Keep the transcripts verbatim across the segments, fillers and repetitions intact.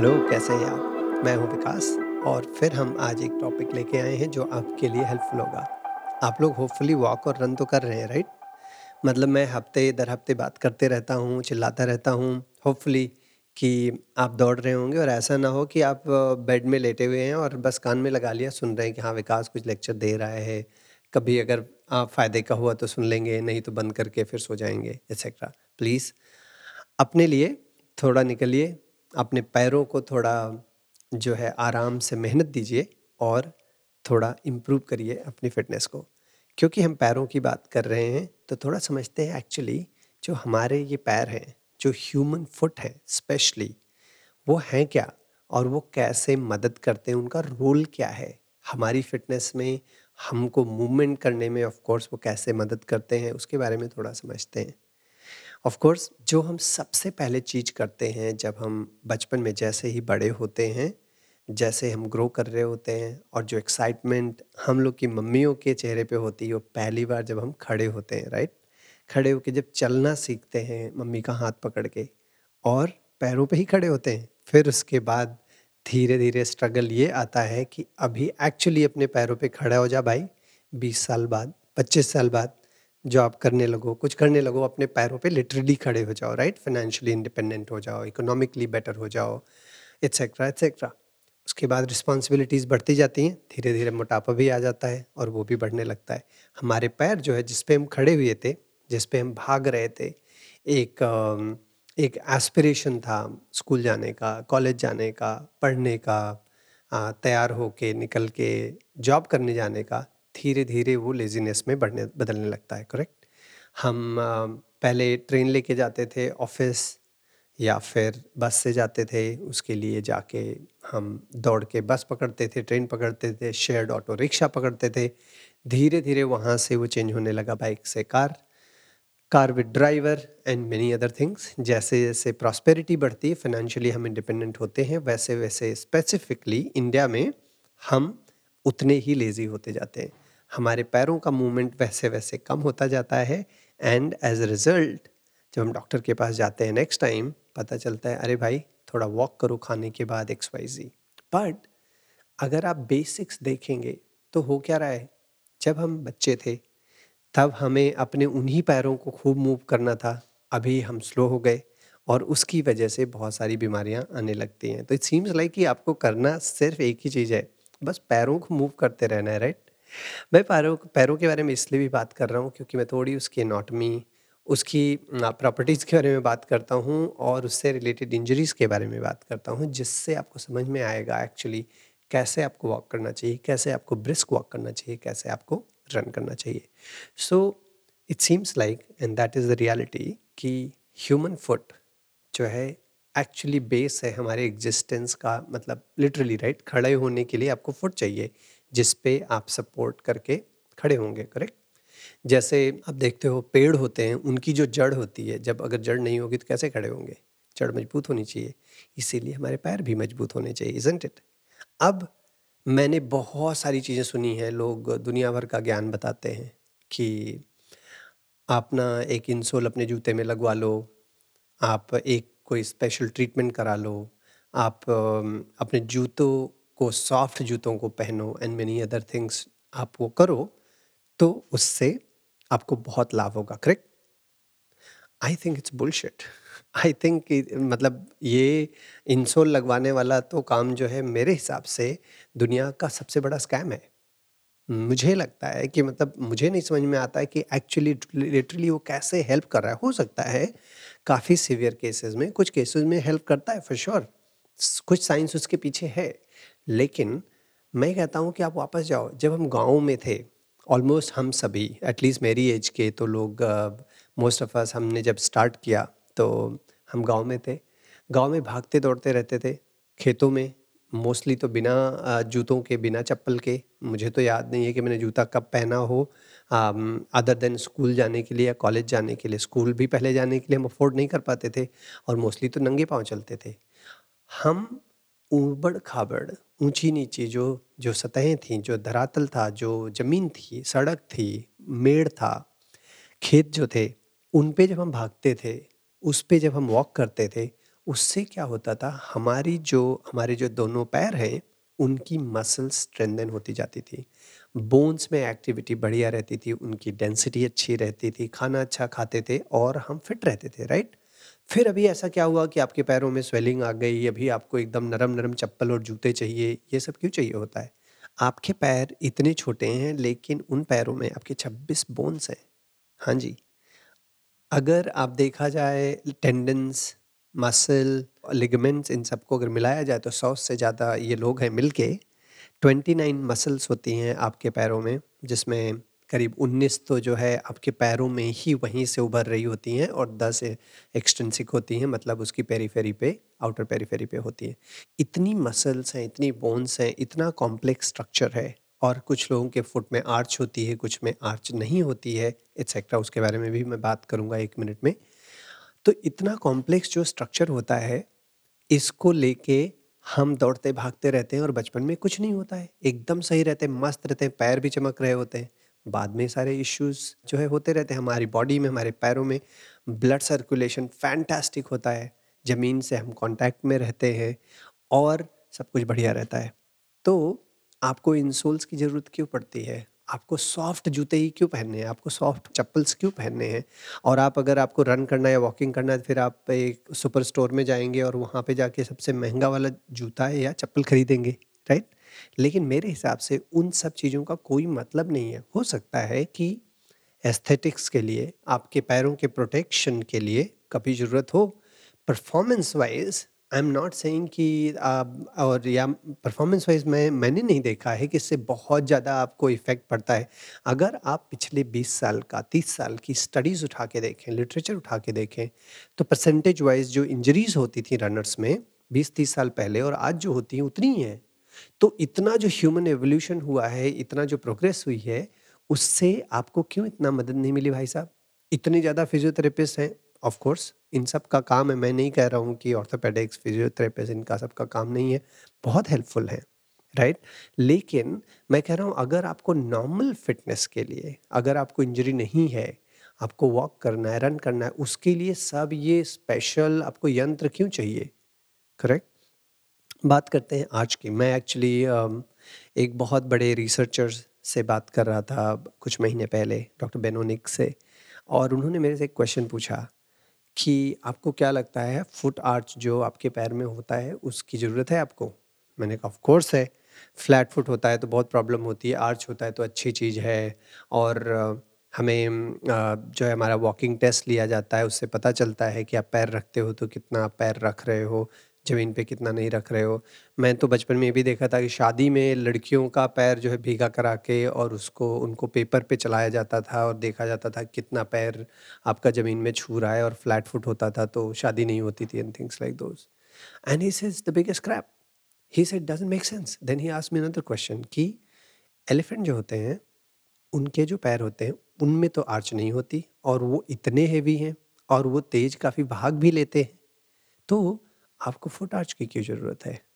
Hello, कैसे हैं आप? मैं हूँ विकास और फिर हम आज एक टॉपिक लेके आए हैं जो आपके लिए हेल्पफुल होगा। आप लोग होपफुली वॉक और रन तो कर रहे हैं, राइट? मतलब मैं हफ्ते दर हफ्ते बात करते रहता हूँ, चिल्लाता रहता हूँ, होपफुली कि आप दौड़ रहे होंगे और ऐसा ना हो कि आप अ, बेड में लेटे हुए हैं और बस कान में लगा लिया, सुन रहे हैं कि हाँ, विकास कुछ लेक्चर दे रहा है। कभी अगर अ, फ़ायदे का हुआ तो सुन लेंगे, नहीं तो बंद करके फिर सो जाएँगे, एटसेट्रा। प्लीज़ अपने लिए थोड़ा निकलिए, अपने पैरों को थोड़ा जो है आराम से मेहनत दीजिए और थोड़ा इम्प्रूव करिए अपनी फ़िटनेस को। क्योंकि हम पैरों की बात कर रहे हैं, तो थोड़ा समझते हैं एक्चुअली जो हमारे ये पैर हैं, जो ह्यूमन फुट है स्पेशली, वो हैं क्या? और वो कैसे मदद करते हैं, उनका रोल क्या है? हमारी फ़िटनेस में हमको मूवमेंट करने में ऑफ़ कोर्स वो कैसे मदद करते हैं, उसके बारे में थोड़ा समझते हैं। ऑफ कोर्स जो हम सबसे पहले चीज़ करते हैं जब हम बचपन में जैसे ही बड़े होते हैं, जैसे हम ग्रो कर रहे होते हैं और जो एक्साइटमेंट हम लोग की मम्मियों के चेहरे पे होती है वो पहली बार जब हम खड़े होते हैं, राइट? खड़े होके जब चलना सीखते हैं मम्मी का हाथ पकड़ के और पैरों पे ही खड़े होते हैं। फिर उसके बाद धीरे-धीरे स्ट्रगल ये आता है कि अभी एक्चुअली अपने पैरों पे खड़ा हो जा भाई, बीस साल बाद, पच्चीस साल बाद जॉब करने लगो, कुछ करने लगो, अपने पैरों पे लिटरली खड़े हो जाओ, राइट? फाइनेंशियली इंडिपेंडेंट हो जाओ, इकोनॉमिकली बेटर हो जाओ, एटसेट्रा, एटसेट्रा। उसके बाद रिस्पॉन्सिबिलिटीज़ बढ़ती जाती हैं, धीरे-धीरे मोटापा भी आ जाता है और वो भी बढ़ने लगता है। हमारे पैर जो है जिस पे हम खड़े हुए थे, जिस पे हम भाग रहे थे, एक अम, एक एस्पिरेशन था स्कूल जाने का, कॉलेज जाने का, पढ़ने का, अ, तैयार होके निकल के जॉब करने जाने का, धीरे-धीरे वो लेज़ीनेस में बढ़ने बदलने लगता है, करेक्ट? हम अ, पहले ट्रेन लेके जाते थे ऑफ़िस या फिर बस से जाते थे, उसके लिए जाके हम दौड़ के बस पकड़ते थे, ट्रेन पकड़ते थे, शेयर्ड ऑटो रिक्शा पकड़ते थे। धीरे-धीरे वहाँ से वो चेंज होने लगा बाइक से car, car with driver and many other things. जैसे-जैसे प्रॉस्पेरिटी बढ़ती है, फाइनेंशियली हम इंडिपेंडेंट होते हैं, वैसे-वैसे स्पेसिफिकली इंडिया में हम उतने ही लेज़ी होते जाते हैं। हमारे पैरों का मूवमेंट वैसे-वैसे कम होता जाता है एंड एज़ अ रिज़ल्ट जब हम डॉक्टर के पास जाते हैं नेक्स्ट टाइम, पता चलता है अरे भाई थोड़ा वॉक करो खाने के बाद एक्स वाई ज़ेड। बट अगर आप बेसिक्स देखेंगे तो हो क्या रहा है? जब हम बच्चे थे तब हमें अपने उन्हीं पैरों को खूब मूव करना था। अभी हम स्लो हो गए और उसकी वजह से बहुत सारी बीमारियाँ आने लगती हैं। तो इट सीम्स लाइक कि आपको करना सिर्फ़ एक ही चीज़ है, बस पैरों को मूव करते रहना है, राइट? मैं पैरों पैरों के बारे में इसलिए भी बात कर रहा हूँ क्योंकि मैं थोड़ी उसकी एनाटॉमी, उसकी अ, प्रॉपर्टीज़ के बारे में बात करता हूँ और उससे रिलेटेड इंजरीज़ के बारे में बात करता हूँ, जिससे आपको समझ में आएगा एक्चुअली कैसे आपको वॉक करना चाहिए, कैसे आपको ब्रिस्क वॉक करना चाहिए, कैसे आपको रन करना चाहिए। So it seems like and that is the reality कि ह्यूमन फुट जो है एक्चुअली बेस है हमारे एग्जिस्टेंस का, मतलब लिटरली राइट, खड़े होने के लिए आपको फुट चाहिए जिस पे आप सपोर्ट करके खड़े होंगे, करेक्ट? जैसे आप देखते हो पेड़ होते हैं, उनकी जो जड़ होती है, जब अगर जड़ नहीं होगी तो कैसे खड़े होंगे? जड़ मजबूत होनी चाहिए, इसीलिए हमारे पैर भी मजबूत होने चाहिए, इज़न्ट इट? अब मैंने बहुत सारी चीज़ें सुनी हैं, लोग दुनिया भर का ज्ञान बताते हैं कि आप ना एक इंसोल अपने जूते में लगवा लो, आप एक कोई स्पेशल ट्रीटमेंट करा लो, आप अम, अपने जूतों को, सॉफ्ट जूतों को पहनो एंड मेनी अदर थिंग्स आप वो करो, तो उससे आपको बहुत लाभ होगा, correct? I think it's bullshit. I think कि मतलब ये इंसोल लगवाने वाला तो काम जो है मेरे हिसाब से दुनिया का सबसे बड़ा स्कैम है। मुझे लगता है कि मतलब मुझे नहीं समझ में आता है कि एक्चुअली लिटरली वो कैसे हेल्प कर रहा है। हो सकता है काफ़ी सीवियर केसेस में, कुछ केसेस में हेल्प करता है फॉर श्योर, कुछ साइंस उसके पीछे है। लेकिन मैं कहता हूँ कि आप वापस जाओ, जब हम गाँव में थे, ऑलमोस्ट हम सभी एटलीस्ट मेरी एज के तो लोग, मोस्ट ऑफ अस, हमने जब स्टार्ट किया तो हम गाँव में थे। गाँव में भागते दौड़ते रहते थे, खेतों में, मोस्टली तो बिना अ, जूतों के, बिना चप्पल के। मुझे तो याद नहीं है कि मैंने जूता कब पहना हो, अदर देन स्कूल जाने के लिए या कॉलेज जाने के लिए। स्कूल भी पहले जाने के लिए हम अफोर्ड नहीं कर पाते थे और मोस्टली तो नंगे पाँव चलते थे। हम ऊबड़-खाबड़, ऊँची-नीची जो जो सतहें थीं, जो धरातल था, जो ज़मीन थी, सड़क थी, मेड़ था, खेत जो थे, उन पे जब हम भागते थे, उस पे जब हम वॉक करते थे, उससे क्या होता था, हमारी जो हमारे जो दोनों पैर हैं, उनकी मसल्स स्ट्रेंथन होती जाती थी। बोन्स में एक्टिविटी बढ़िया रहती थी, उनकी डेंसिटी अच्छी रहती थी, खाना अच्छा खाते थे और हम फिट रहते थे, राइट? फिर अभी ऐसा क्या हुआ कि आपके पैरों में स्वेलिंग आ गई, अभी आपको एकदम नरम-नरम चप्पल और जूते चाहिए, ये सब क्यों चाहिए होता है? आपके पैर इतने छोटे हैं लेकिन उन पैरों में आपके छब्बीस बोन्स हैं। हाँ जी। अगर आप देखा जाए टेंडन्स, मसल, लिगामेंट्स इन सबको अगर मिलाया जाए तो सौ से ज़्यादा ये लोग हैं मिलके उनतीस मसल्स होती हैं आपके पैरों में, जिसमें करीब उन्नीस तो जो है आपके पैरों में ही वहीं से उभर रही होती हैं और दस ए एक्सट्रिंसिक होती हैं, मतलब उसकी पेरिफेरी पे, आउटर पेरिफेरी पे होती हैं। इतनी मसल्स हैं, इतनी बोन्स हैं, इतना कॉम्प्लेक्स स्ट्रक्चर है और कुछ लोगों के फुट में आर्च होती है, कुछ में आर्च नहीं होती है, एटसेट्रा उसके बारे में भी मैं बात करूँगा एक मिनट में। तो इतना कॉम्प्लेक्स जो स्ट्रक्चर होता है, इसको लेके हम दौड़ते भागते रहते हैं और बचपन में कुछ नहीं होता है, एकदम सही रहते हैं, मस्त रहते हैं, पैर भी चमक रहे होते हैं। बाद में सारे इश्यूज़ जो है होते रहते हैं हमारी बॉडी में, हमारे पैरों में। ब्लड सर्कुलेशन फैंटास्टिक होता है, ज़मीन से हम कॉन्टैक्ट में रहते हैं और सब कुछ बढ़िया रहता है। तो आपको इंसोल्स की ज़रूरत क्यों पड़ती है? आपको सॉफ्ट जूते ही क्यों पहनने हैं? आपको सॉफ्ट चप्पल्स क्यों पहनने हैं? और आप अगर आपको रन करना है या वॉकिंग करना है, फिर आप एक सुपर स्टोर में जाएँगे और वहाँ पे जाके सबसे महँगा वाला जूता या चप्पल खरीदेंगे, राइट? लेकिन मेरे हिसाब से उन सब चीज़ों का कोई मतलब नहीं है। हो सकता है कि एस्थेटिक्स के लिए, आपके पैरों के प्रोटेक्शन के लिए कभी ज़रूरत हो। Performance wise I am not saying कि आप और या परफॉर्मेंस वाइज़ मैं मैंने नहीं देखा है कि इससे बहुत ज़्यादा आपको इफ़ेक्ट पड़ता है। अगर आप पिछले बीस साल का, तीस साल की स्टडीज़ उठा के देखें, लिटरेचर उठा के देखें, तो परसेंटेज वाइज़ जो इंजरीज़ होती थी रनर्स में बीस तीस साल पहले और आज जो होती हैं उतनी ही हैं। तो इतना जो ह्यूमन एवोल्यूशन हुआ है, इतना जो प्रोग्रेस हुई है, उससे आपको क्यों इतना मदद नहीं मिली भाई साहब? इतने ज़्यादा फिज़ियोथेरेपिस्ट हैं, ऑफ़ कोर्स इन सब का काम है, मैं नहीं कह रहा हूँ कि ऑर्थोपेडिक्स, फिज़ियोथेरेपिस्ट इनका सबका काम नहीं है, बहुत हेल्पफुल हैं, राइट? लेकिन मैं कह रहा हूँ अगर आपको नॉर्मल फिटनेस के लिए, अगर आपको इंजरी नहीं है, आपको वॉक करना है, रन करना है, उसके लिए सब ये स्पेशल आपको यंत्र क्यों चाहिए? करेक्ट? बात करते हैं आज की। मैं एक्चुअली अम, एक बहुत बड़े रिसर्चर्स से बात कर रहा था कुछ महीने पहले, डॉक्टर बेनोनिक से, और उन्होंने मेरे से एक क्वेश्चन पूछा कि आपको क्या लगता है फुट आर्च जो आपके पैर में होता है उसकी ज़रूरत है आपको? मैंने कहा ऑफ कोर्स है। फ्लैट फुट होता है तो बहुत प्रॉब्लम होती है, आर्च होता है तो अच्छी चीज़ है। और अ, हमें अ, जो है हमारा वॉकिंग टेस्ट लिया जाता है, उससे पता चलता है कि आप पैर रखते हो तो कितना आप पैर रख रहे हो, ज़मीन पे कितना नहीं रख रहे हो। मैं तो बचपन में ये भी देखा था कि शादी में लड़कियों का पैर जो है भीगा करा के और उसको उनको पेपर पे चलाया जाता था और देखा जाता था कितना पैर आपका ज़मीन में छू रहा है, और फ्लैट फुट होता था तो शादी नहीं होती थी and things like those. And he says the biggest crap, he said doesn't make sense. Then he asked me another question कि एलिफेंट जो होते हैं, उनके जो पैर होते हैं, उनमें तो आर्च नहीं होती और वो इतने हेवी हैं और वो तेज़ काफ़ी भाग भी लेते हैं, तो आपको फुट आर्च की क्यों ज़रूरत है?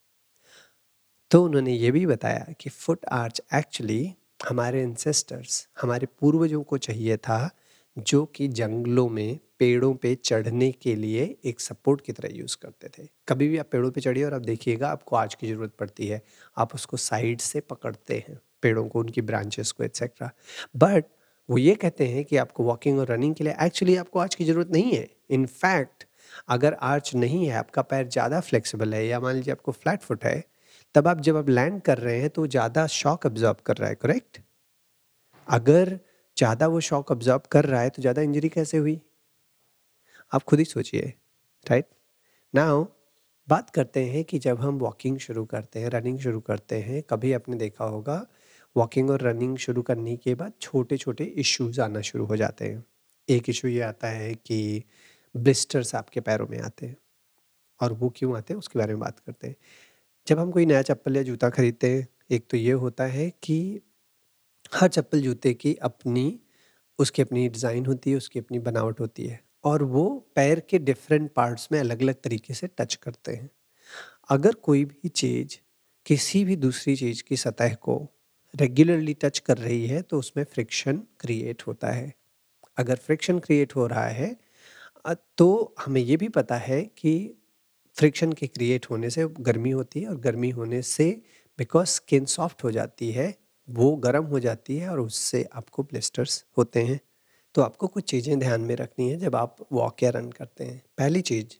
तो उन्होंने ये भी बताया कि फुट आर्च एक्चुअली हमारे एंसेस्टर्स, हमारे पूर्वजों को चाहिए था, जो कि जंगलों में पेड़ों पे चढ़ने के लिए एक सपोर्ट की तरह यूज़ करते थे। कभी भी आप पेड़ों पे चढ़िए और आप देखिएगा आपको आर्च की ज़रूरत पड़ती है। आप उसको साइड से पकड़ते हैं, पेड़ों को, उनकी ब्रांचेस को एटसेट्रा। बट वो ये कहते हैं कि आपको वॉकिंग और रनिंग के लिए एक्चुअली आपको आर्च की ज़रूरत नहीं है। इनफैक्ट अगर आर्च नहीं है, आपका पैर ज़्यादा फ्लेक्सिबल है या मान लीजिए आपको फ्लैट फुट है, तब आप जब आप लैंड कर रहे हैं तो ज़्यादा शॉक अब्ज़ॉर्ब कर रहा है, करेक्ट? अगर ज़्यादा वो शॉक अब्ज़ॉर्ब कर रहा है तो ज़्यादा इंजरी कैसे हुई? आप खुद ही सोचिए, राइट? नाउ बात करते हैं कि जब हम वॉकिंग शुरू करते हैं, रनिंग शुरू करते हैं, कभी आपने देखा होगा वॉकिंग और रनिंग शुरू करने के बाद छोटे-छोटे इश्यूज़ आना शुरू हो जाते हैं। एक इश्यू ये आता है कि ब्लिस्टर्स आपके पैरों में आते हैं, और वो क्यों आते हैं उसके बारे में बात करते हैं। जब हम कोई नया चप्पल या जूता खरीदते हैं, एक तो ये होता है कि हर चप्पल जूते की अपनी उसकी अपनी डिज़ाइन होती है, उसकी अपनी बनावट होती है और वो पैर के डिफरेंट पार्ट्स में अलग-अलग तरीके से टच करते हैं। अगर कोई भी चीज़ किसी भी दूसरी चीज़ की सतह को रेगुलरली टच कर रही है तो उसमें फ्रिक्शन क्रिएट होता है। अगर फ्रिक्शन क्रिएट हो रहा है अ, तो हमें ये भी पता है कि फ्रिक्शन के क्रिएट होने से गर्मी होती है और गर्मी होने से बिकॉज़ स्किन सॉफ्ट हो जाती है, वो गर्म हो जाती है और उससे आपको ब्लिस्टर्स होते हैं। तो आपको कुछ चीज़ें ध्यान में रखनी है जब आप वॉक या रन करते हैं। पहली चीज़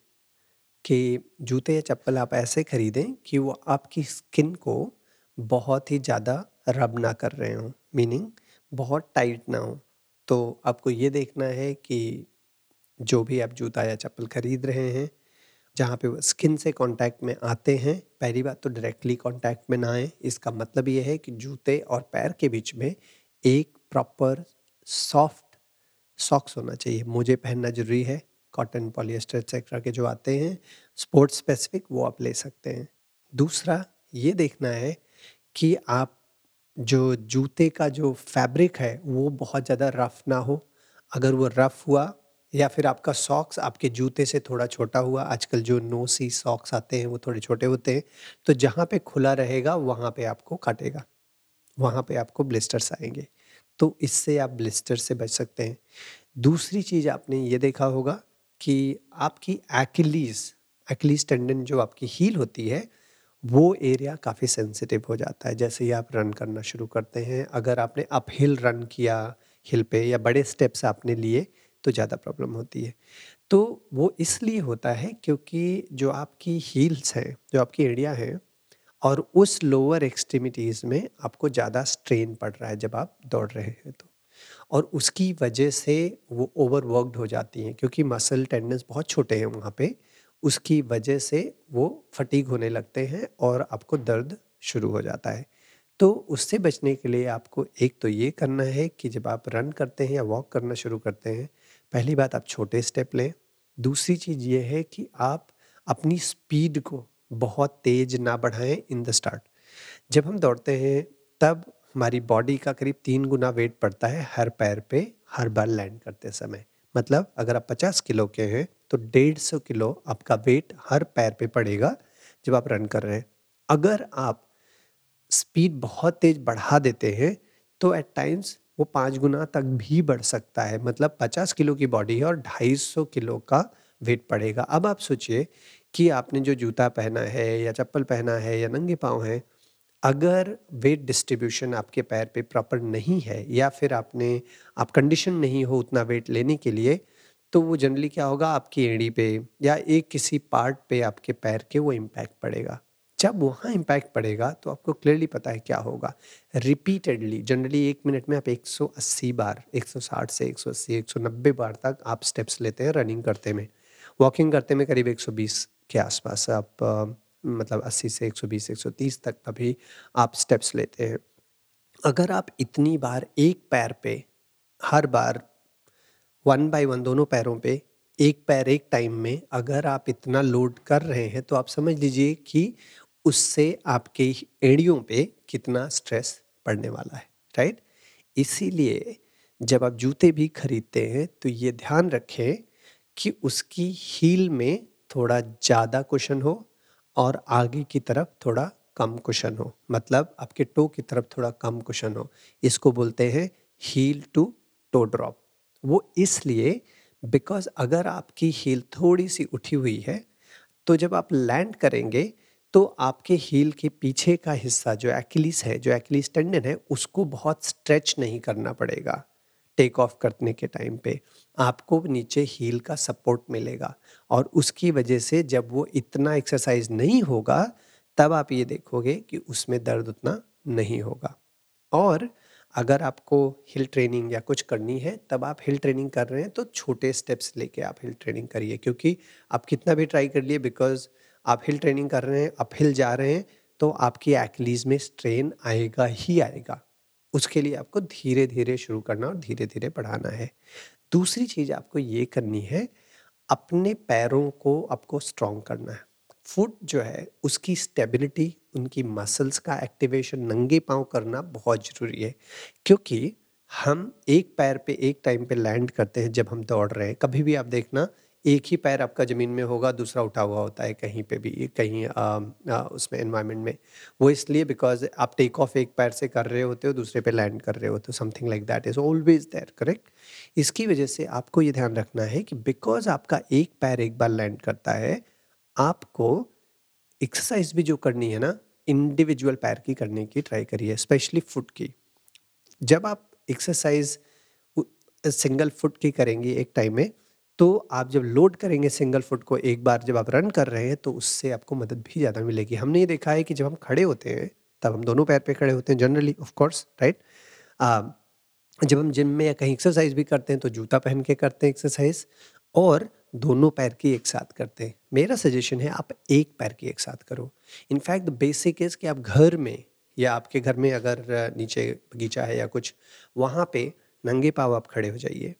कि जूते या चप्पल आप ऐसे खरीदें कि वो आपकी स्किन को बहुत ही ज़्यादा रब ना कर रहे हों, मीनिंग बहुत टाइट ना हो। तो आपको ये देखना है कि जो भी आप जूता या चप्पल खरीद रहे हैं, जहाँ पे वो स्किन से कॉन्टैक्ट में आते हैं, पहली बात तो डायरेक्टली कॉन्टैक्ट में ना आएँ। इसका मतलब ये है कि जूते और पैर के बीच में एक प्रॉपर सॉफ्ट सॉक्स होना चाहिए। मोजे पहनना ज़रूरी है, कॉटन, पॉलिएस्टर एक्सेट्रा के जो आते हैं, स्पोर्ट्स स्पेसिफिक वो आप ले सकते हैं। दूसरा ये देखना है कि आप जो जूते का जो फैब्रिक है, वो बहुत ज़्यादा रफ़ ना हो। अगर वो रफ़ हुआ या फिर आपका सॉक्स आपके जूते से थोड़ा छोटा हुआ, आजकल जो नो सी सॉक्स आते हैं, वो थोड़े छोटे होते हैं, तो जहाँ पे खुला रहेगा, वहाँ पे आपको काटेगा। वहाँ पे आपको ब्लिस्टर्स आएँगे। तो इससे आप ब्लिस्टर से बच सकते हैं। दूसरी चीज़ आपने ये देखा होगा कि आपकी एक्कीलीज़ एक्कीलीज़ टेंडन जो आपकी हील होती है, वो एरिया काफ़ी सेंसिटिव हो जाता है जैसे ही आप रन करना शुरू करते हैं। अगर आपने अपहिल रन किया हिल पे या बड़े स्टेप्स आपने लिए, तो ज़्यादा प्रॉब्लम होती है। तो वो इसलिए होता है क्योंकि जो आपकी हील्स हैं, जो आपकी एड़ियाँ हैं और उस लोअर एक्सट्रीमिटीज़ में आपको ज़्यादा स्ट्रेन पड़ रहा है जब आप दौड़ रहे हैं तो। और उसकी वजह से वो ओवरवर्क्ड हो जाती हैं क्योंकि मसल टेंडन्स बहुत छोटे हैं वहाँ पे, उसकी वजह से वो फटीग होने लगते हैं और आपको दर्द शुरू हो जाता है। तो उससे बचने के लिए आपको एक तो ये करना है कि जब आप रन करते हैं या वॉक करना शुरू करते हैं, पहली बात आप छोटे स्टेप लें। दूसरी चीज़ ये है कि आप अपनी स्पीड को बहुत तेज़ ना बढ़ाएँ इन द स्टार्ट। जब हम दौड़ते हैं तब हमारी बॉडी का करीब तीन गुना वेट पड़ता है हर पैर पे हर बार लैंड करते समय। मतलब अगर आप पचास किलो के हैं तो डेढ़ सौ किलो आपका वेट हर पैर पे पड़ेगा जब आप रन कर रहे हैं। अगर आप स्पीड बहुत तेज़ बढ़ा देते हैं तो एट टाइम्स वो पाँच गुना तक भी बढ़ सकता है। मतलब पचास किलो की बॉडी है और ढाई सौ किलो का वेट पड़ेगा। अब आप सोचिए कि आपने जो जूता पहना है या चप्पल पहना है या नंगे पाँव हैं, अगर वेट डिस्ट्रीब्यूशन आपके पैर पे प्रॉपर नहीं है या फिर आपने आप कंडीशन नहीं हो उतना वेट लेने के लिए, तो वो जनरली क्या होगा आपकी एड़ी पे या एक किसी पार्ट पे आपके पैर के वो इम्पैक्ट पड़ेगा। जब वहाँ इम्पैक्ट पड़ेगा तो आपको क्लियरली पता है क्या होगा। रिपीटेडली जनरली एक मिनट में आप एक सौ अस्सी बार, एक सौ साठ से एक सौ अस्सी, एक सौ नब्बे बार तक आप स्टेप्स लेते हैं रनिंग करते में। वॉकिंग करते में करीब एक सौ बीस के आसपास आप अ, मतलब अस्सी से एक सौ बीस, एक सौ तीस तक कभी आप स्टेप्स लेते हैं। अगर आप इतनी बार एक पैर पे हर बार वन बाय वन दोनों पैरों पे एक पैर एक टाइम में अगर आप इतना लोड कर रहे हैं तो आप समझ लीजिए कि उससे आपके एड़ियों पे कितना स्ट्रेस पड़ने वाला है, राइट? इसीलिए जब आप जूते भी खरीदते हैं तो ये ध्यान रखें कि उसकी हील में थोड़ा ज़्यादा कुशन हो और आगे की तरफ थोड़ा कम कुशन हो। मतलब आपके टो की तरफ थोड़ा कम कुशन हो। इसको बोलते हैं हील टू टो ड्रॉप। वो इसलिए बिकॉज़ अगर आपकी हील थोड़ी-सी उठी हुई है, तो जब आप लैंड करेंगे, तो आपके हील के पीछे का हिस्सा जो एक्किलीज़ है, जो एक्किलीज़ टेंडन है, उसको बहुत स्ट्रेच नहीं करना पड़ेगा, टेक ऑफ करने के टाइम पे। आपको नीचे हील का सपोर्ट मिलेगा और उसकी वजह से जब वो इतना एक्सरसाइज़ नहीं होगा, तब आप ये देखोगे कि उसमें दर्द उतना नहीं होगा। और अगर आपको हिल ट्रेनिंग या कुछ करनी है, तब आप हिल ट्रेनिंग कर रहे हैं, तो छोटे स्टेप्स लेके आप हिल ट्रेनिंग करिए क्योंकि आप कितना भी ट्राई कर लिए बिकॉज़ आप हिल ट्रेनिंग कर रहे हैं, अपहिल जा रहे हैं, तो आपकी एक्लीज़ में स्ट्रेन आएगा ही आएगा। उसके लिए आपको धीरे-धीरे शुरू करना और धीरे-धीरे बढ़ाना है। दूसरी चीज़ आपको ये करनी है, अपने पैरों को आपको स्ट्रॉन्ग करना है। फुट जो है उसकी स्टेबिलिटी, उनकी मसल्स का एक्टिवेशन नंगे पाँव करना बहुत ज़रूरी है। क्योंकि हम एक पैर पे एक टाइम पे लैंड करते हैं जब हम दौड़ रहे हैं। कभी भी आप देखना एक ही पैर आपका ज़मीन में होगा, दूसरा उठा हुआ होता है कहीं पे भी, कहीं अ अ, उसमें एनवायरनमेंट में। वो इसलिए बिकॉज़ आप टेक ऑफ एक पैर से कर रहे होते हो, दूसरे पे लैंड कर रहे होते हो, something like that is always there, correct? इसकी वजह से आपको ये ध्यान रखना है कि बिकॉज़ आपका एक पैर एक बार लैंड करता है, आपको एक्सरसाइज भी जो करनी है ना, इंडिविजुअल पैर की करने की ट्राई करिए, स्पेशली फुट की। जब आप एक्सरसाइज सिंगल फुट की करेंगी एक टाइम में, तो आप जब लोड करेंगे सिंगल फुट को एक बार जब आप रन कर रहे हैं, तो उससे आपको मदद भी ज़्यादा मिलेगी। हमने ये देखा है कि जब हम खड़े होते हैं, तब हम दोनों पैर पे खड़े होते हैं generally, of course, right? Uh, जब हम जिम में या कहीं एक्सरसाइज भी करते हैं, तो जूता पहन के करते हैं एक्सरसाइज, और दोनों पैर की एक साथ करते हैं। मेरा सजेशन है आप एक पैर की एक साथ करो। इनफैक्ट द बेसिक इज़ कि आप घर में, या आपके घर में अगर अ, नीचे बगीचा है या कुछ, वहाँ पे नंगे पाँव आप खड़े हो जाइए।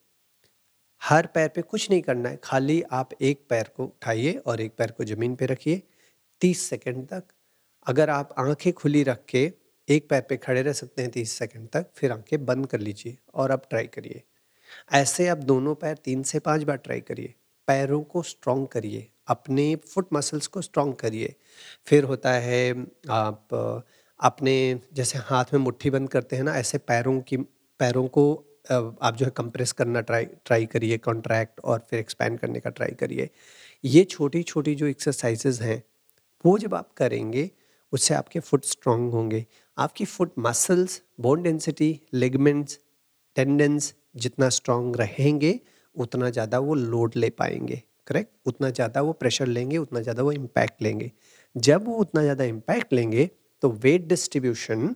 हर पैर पे कुछ नहीं करना है, खाली आप एक पैर को उठाइए और एक पैर को ज़मीन पे रखिए तीस सेकंड तक। अगर आप आँखें खुली रख के एक पैर पे खड़े रह सकते हैं तीस सेकंड तक, फिर आँखें बंद कर लीजिए और आप ट्राई करिए। ऐसे आप दोनों पैर तीन से पाँच बार ट्राई करिए। पैरों को स्ट्रॉन्ग करिए, अपने फुट मसल्स को स्ट्रॉन्ग करिए। फिर होता है, आप अ, अपने जैसे हाथ में मुट्ठी बंद करते हैं ना, ऐसे पैरों की पैरों को अ, आप जो है कंप्रेस करना ट्राई ट्राई करिए, कॉन्ट्रैक्ट और फिर एक्सपैंड करने का ट्राई करिए। ये छोटी-छोटी जो एक्सरसाइज़ेज़ हैं, वो जब आप करेंगे, उससे आपके फुट स्ट्रॉन्ग होंगे। आपकी foot muscles, bone density, ligaments, tendons strong स्ट्रॉन्ग रहेंगे, उतना ज़्यादा वो लोड ले पाएँगे, करेक्ट? उतना ज़्यादा वो प्रेशर लेंगे, उतना ज़्यादा वो इम्पैक्ट लेंगे। जब वो उतना ज़्यादा इम्पैक्ट लेंगे, तो वेट डिस्ट्रीब्यूशन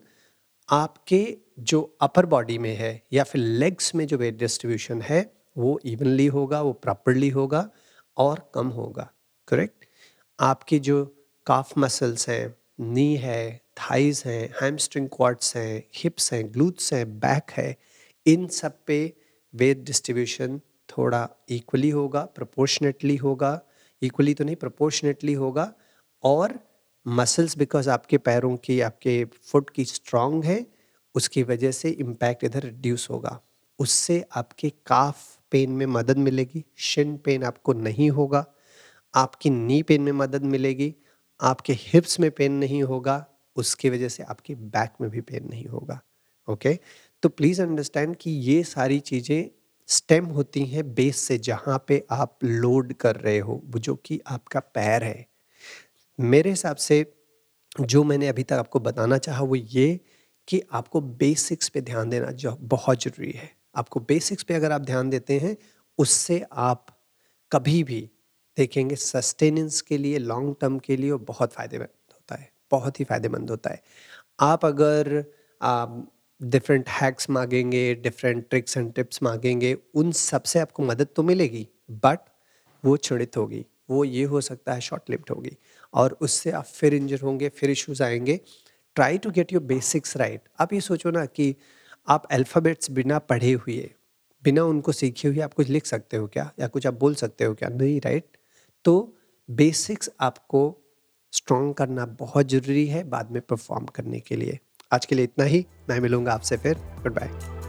आपके जो अपर बॉडी में है या फिर लेग्स में जो वेट डिस्ट्रीब्यूशन है, वो इवनली होगा, वो प्रॉपरली होगा और कम होगा, करेक्ट? आपकी जो काफ मसल्स हैं, नी है, थाइज़ हैं, हैमस्ट्रिंग क्वाड्स हैं, हिप्स हैं, ग्लूट्स हैं, बैक है, इन सब पे वेट डिस्ट्रीब्यूशन थोड़ा इक्वली होगा, प्रोपोर्शनेटली होगा, इक्वली तो नहीं, प्रोपोर्शनेटली होगा। और मसल्स बिकॉज़ आपके पैरों की, आपके फुट की स्ट्रॉन्ग है, उसकी वजह से इम्पैक्ट इधर रिड्यूस होगा। उससे आपके काफ पेन में मदद मिलेगी, शिन पेन आपको नहीं होगा, आपकी नी पेन में मदद मिलेगी, आपके हिप्स में पेन नहीं होगा, उसकी वजह से आपकी बैक में भी पेन नहीं होगा, ओके? तो प्लीज़ अंडरस्टैंड कि ये सारी चीज़ें स्टेम होती हैं बेस से, जहाँ पे आप लोड कर रहे हो, वो जो कि आपका पैर है। मेरे हिसाब से जो मैंने अभी तक आपको बताना चाहा वो ये कि आपको बेसिक्स पे ध्यान देना जो बहुत ज़रूरी है। आपको बेसिक्स पे अगर आप ध्यान देते हैं, उससे आप कभी भी देखेंगे सस्टेनेंस के लिए, लॉन्ग टर्म के लिए वो बहुत फ़ायदेमंद होता है, बहुत ही फ़ायदेमंद होता है। आप अगर अ, डिफरेंट हैक्स माँगेंगे, डिफरेंट ट्रिक्स एंड टिप्स माँगेंगे, उन सब से आपको मदद तो मिलेगी, बट वो क्षणित होगी। वो ये हो सकता है शॉर्ट लिव्ड होगी, और उससे आप फिर इंजर होंगे, फिर इश्यूज़ आएँगे। Try to get your basics right. आप ये सोचो ना कि आप अल्फ़ाबेट्स बिना पढ़े हुए, बिना उनको सीखे हुए आप कुछ लिख सकते हो क्या? या कुछ आप बोल सकते हो क्या? नहीं, राइट? तो बेसिक्स आपको स्ट्रॉन्ग करना बहुत ज़रूरी है बाद में परफ़ॉर्म करने के लिए। आज के लिए इतना ही, मैं मिलूँगा आपसे फिर। Good bye.